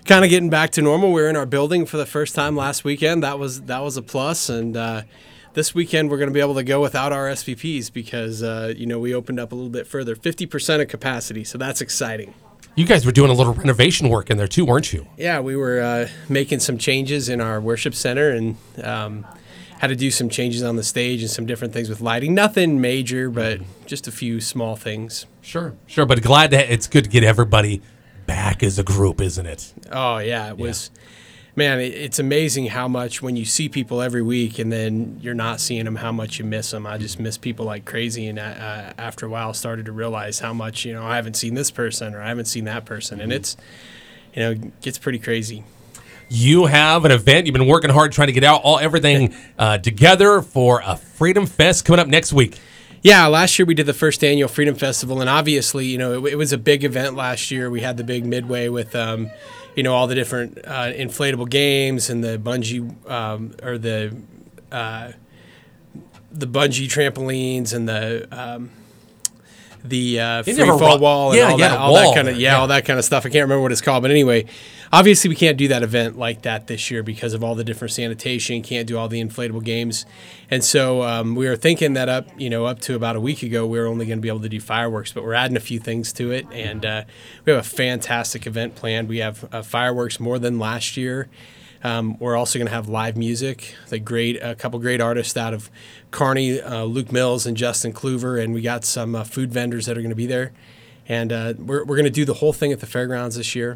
kind of getting back to normal. We were in our building for the first time last weekend. That was a plus, and this weekend we're going to be able to go without our SVPs because we opened up a little bit further, 50% of capacity, so that's exciting. You guys were doing a little renovation work in there too, weren't you? Yeah, we were making some changes in our worship center and had to do some changes on the stage and some different things with lighting. Nothing major, but just a few small things. Sure. But it's good to get everybody back as a group, isn't it? Oh, yeah. It was, man, it's amazing how much when you see people every week and then you're not seeing them, how much you miss them. I just miss people like crazy. And after a while, started to realize how much, I haven't seen this person or I haven't seen that person. And it's, gets pretty crazy. You have an event. You've been working hard trying to get everything together for a Freedom Fest coming up next week. Yeah, last year we did the first annual Freedom Festival, and obviously, it was a big event last year. We had the big midway with, all the different inflatable games and the bungee the bungee trampolines and the free fall wall and all that kind of stuff. I can't remember what it's called, but anyway, obviously we can't do that event like that this year because of all the different sanitation. Can't do all the inflatable games, and so we were thinking that up to about a week ago we were only going to be able to do fireworks, but we're adding a few things to it, and we have a fantastic event planned. We have fireworks more than last year. We're also going to have live music. A couple great artists out of Kearney, Luke Mills and Justin Kluver, and we got some food vendors that are going to be there. And we're going to do the whole thing at the fairgrounds this year.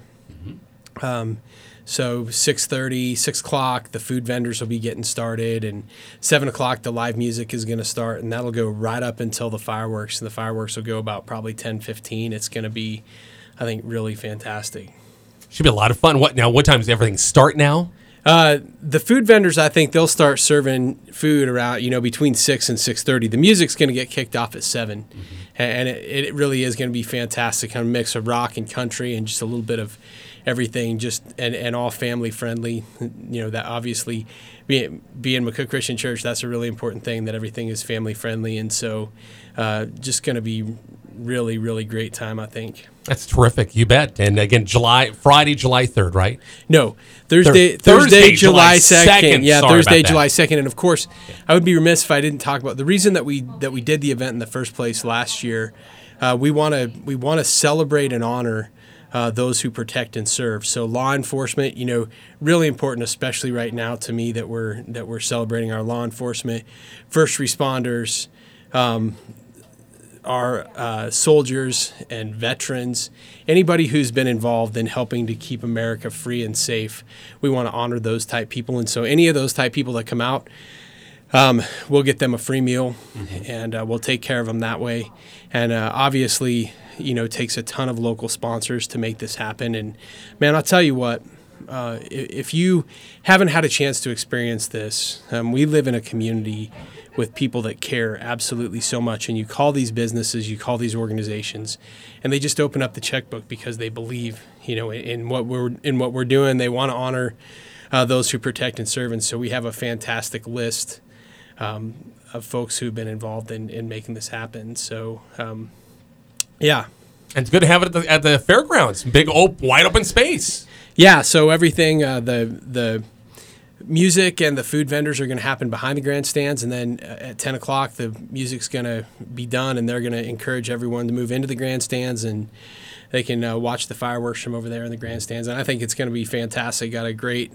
So 6:30, 6 o'clock, the food vendors will be getting started, and 7 o'clock the live music is going to start, and that'll go right up until the fireworks. And the fireworks will go about probably 10:15. It's going to be, I think, really fantastic. Should be a lot of fun. What time does everything start now? The food vendors, I think they'll start serving food around, between 6 and 6:30. The music's going to get kicked off at 7, and it really is going to be fantastic. Kind of mix of rock and country and just a little bit of everything, just and all family friendly. That obviously being McCook Christian Church, that's a really important thing, that everything is family friendly, and so just going to be really, really great time, I think. That's terrific. You bet. And again, Friday, July 3rd, right? No, Thursday, July 2nd. Yeah, Thursday, July 2nd. And of course, I would be remiss if I didn't talk about the reason that we did the event in the first place last year. We want to celebrate and honor those who protect and serve. So law enforcement, really important, especially right now to me, that we're celebrating our law enforcement, first responders, our soldiers and veterans, anybody who's been involved in helping to keep America free and safe. We want to honor those type people. And so any of those type people that come out, we'll get them a free meal, and we'll take care of them that way. And obviously, it takes a ton of local sponsors to make this happen. And man, I'll tell you what, if you haven't had a chance to experience this, we live in a community with people that care absolutely so much, and you call these businesses, you call these organizations, and they just open up the checkbook because they believe, in what we're doing. They want to honor those who protect and serve, and so we have a fantastic list of folks who've been involved in making this happen. So, yeah, and it's good to have it at the fairgrounds, big wide open space. Yeah, so everything the music and the food vendors are going to happen behind the grandstands, and then at 10 o'clock the music's going to be done, and they're going to encourage everyone to move into the grandstands, and they can watch the fireworks from over there in the grandstands. And I think it's going to be fantastic. Got a great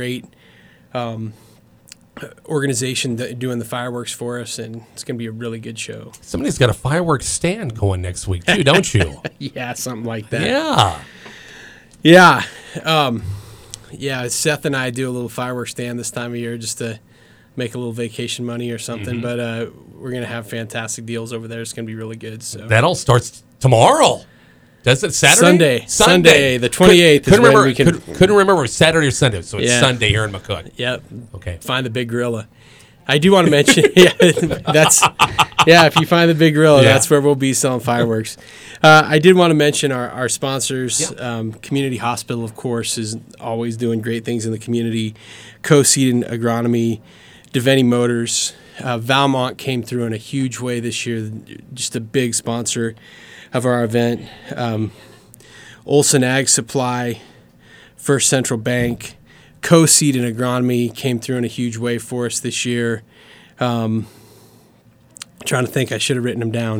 organization doing the fireworks for us, and it's going to be a really good show. Somebody's got a fireworks stand going next week too, don't you? Yeah, something like that. Yeah. Yeah, Seth and I do a little fireworks stand this time of year just to make a little vacation money or something. But we're going to have fantastic deals over there. It's going to be really good. So that all starts tomorrow. Does it Saturday? Sunday, the 28th. Couldn't remember Saturday or Sunday, so it's Sunday here in McCook. Yep. Okay. Find the Big Gorilla. I do want to mention, if you find the Big Gorilla, that's where we'll be selling fireworks. I did want to mention our sponsors. Community Hospital, of course, is always doing great things in the community. Co-Seed Agronomy, DeVenny Motors. Valmont came through in a huge way this year, just a big sponsor of our event. Olson Ag Supply, First Central Bank, Co-Seed and Agronomy came through in a huge way for us this year. Trying to think, I should have written them down.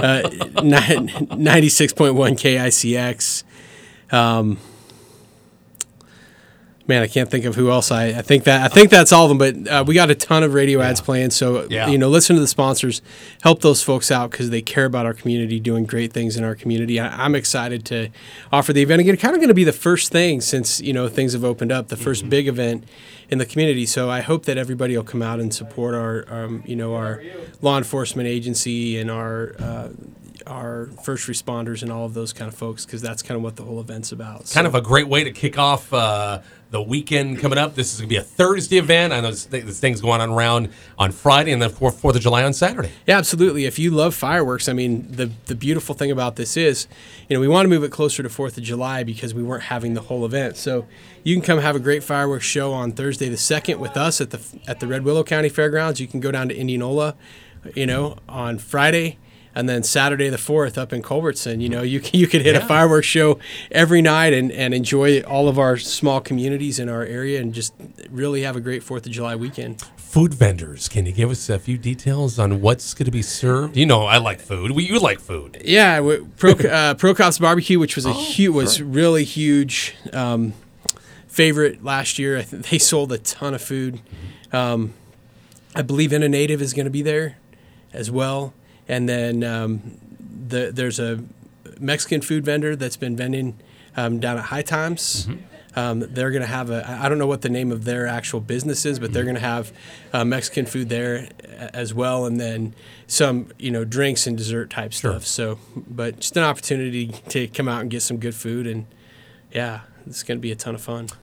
96.1 KICX. Man, I can't think of who else. I think that's all of them. But we got a ton of radio ads playing. So listen to the sponsors, help those folks out because they care about our community, doing great things in our community. I'm excited to offer the event again. Kind of going to be the first thing since things have opened up, the first big event in the community. So I hope that everybody will come out and support our law enforcement agency and our first responders and all of those kind of folks, because that's kind of what the whole event's about. Kind of a great way to kick off the weekend coming up. This is going to be a Thursday event. I know this thing's going around on Friday and then 4th of July on Saturday. Yeah, absolutely. If you love fireworks, I mean, the beautiful thing about this is, we want to move it closer to 4th of July because we weren't having the whole event. So you can come have a great fireworks show on Thursday the 2nd with us at the Red Willow County Fairgrounds. You can go down to Indianola, on Friday. And then Saturday the 4th up in Culbertson, you could hit a fireworks show every night and enjoy all of our small communities in our area and just really have a great 4th of July weekend. Food vendors, can you give us a few details on what's going to be served? I like food. You like food. Yeah, Procop's Barbecue, which was was really huge favorite last year. I think they sold a ton of food. I believe In a Native is going to be there as well. And then there's a Mexican food vendor that's been vending down at High Times. Mm-hmm. They're going to have I don't know what the name of their actual business is, but they're going to have Mexican food there as well. And then some, drinks and dessert type stuff. So, but just an opportunity to come out and get some good food. And yeah, it's going to be a ton of fun.